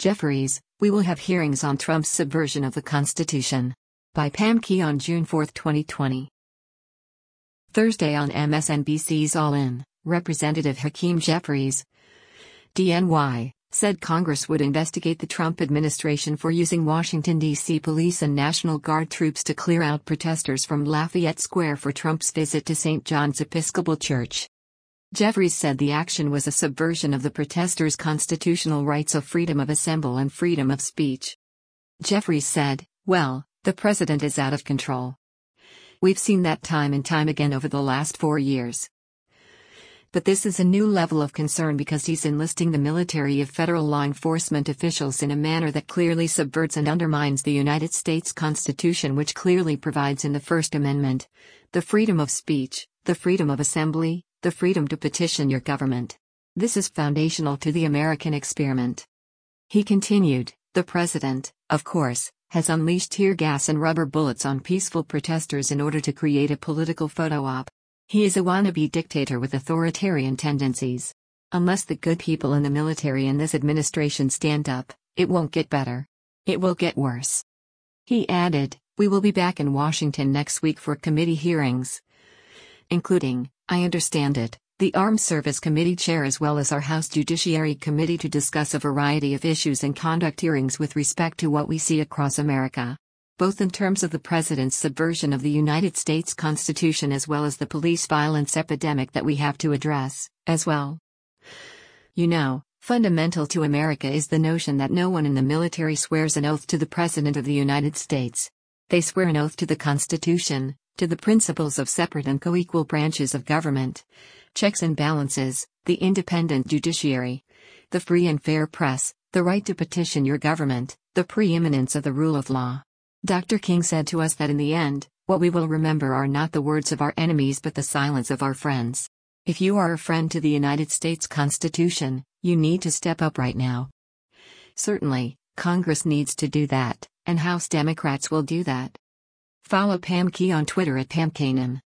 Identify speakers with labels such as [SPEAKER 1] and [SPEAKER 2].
[SPEAKER 1] Jeffries, we will have hearings on Trump's subversion of the Constitution. By Pam Key on June 4, 2020. Thursday on MSNBC's All In, Representative Hakeem Jeffries, DNY, said Congress would investigate the Trump administration for using Washington, D.C. police and National Guard troops to clear out protesters from Lafayette Square for Trump's visit to St. John's Episcopal Church. Jeffries said the action was a subversion of the protesters' constitutional rights of freedom of assembly and freedom of speech. Jeffries said, "Well, the president is out of control. We've seen that time and time again over the last 4 years. But this is a new level of concern because he's enlisting the military of federal law enforcement officials in a manner that clearly subverts and undermines the United States Constitution, which clearly provides in the First Amendment the freedom of speech, the freedom of assembly, the freedom to petition your government. This is foundational to the American experiment." He continued, "The president, of course, has unleashed tear gas and rubber bullets on peaceful protesters in order to create a political photo op. He is a wannabe dictator with authoritarian tendencies. Unless the good people in the military and this administration stand up, it won't get better. It will get worse." He added, "We will be back in Washington next week for committee hearings, including, I understand it, the Armed Service Committee chair as well as our House Judiciary Committee to discuss a variety of issues and conduct hearings with respect to what we see across America, both in terms of the president's subversion of the United States Constitution as well as the police violence epidemic that we have to address, as well. You know, fundamental to America is the notion that no one in the military swears an oath to the President of the United States. They swear an oath to the Constitution, to the principles of separate and co-equal branches of government, checks and balances, the independent judiciary, the free and fair press, the right to petition your government, the preeminence of the rule of law." Dr. King said to us that in the end, what we will remember are not the words of our enemies but the silence of our friends. If you are a friend to the United States Constitution, you need to step up right now. Certainly, Congress needs to do that, and House Democrats will do that. Follow Pam Key on Twitter at PamKanan.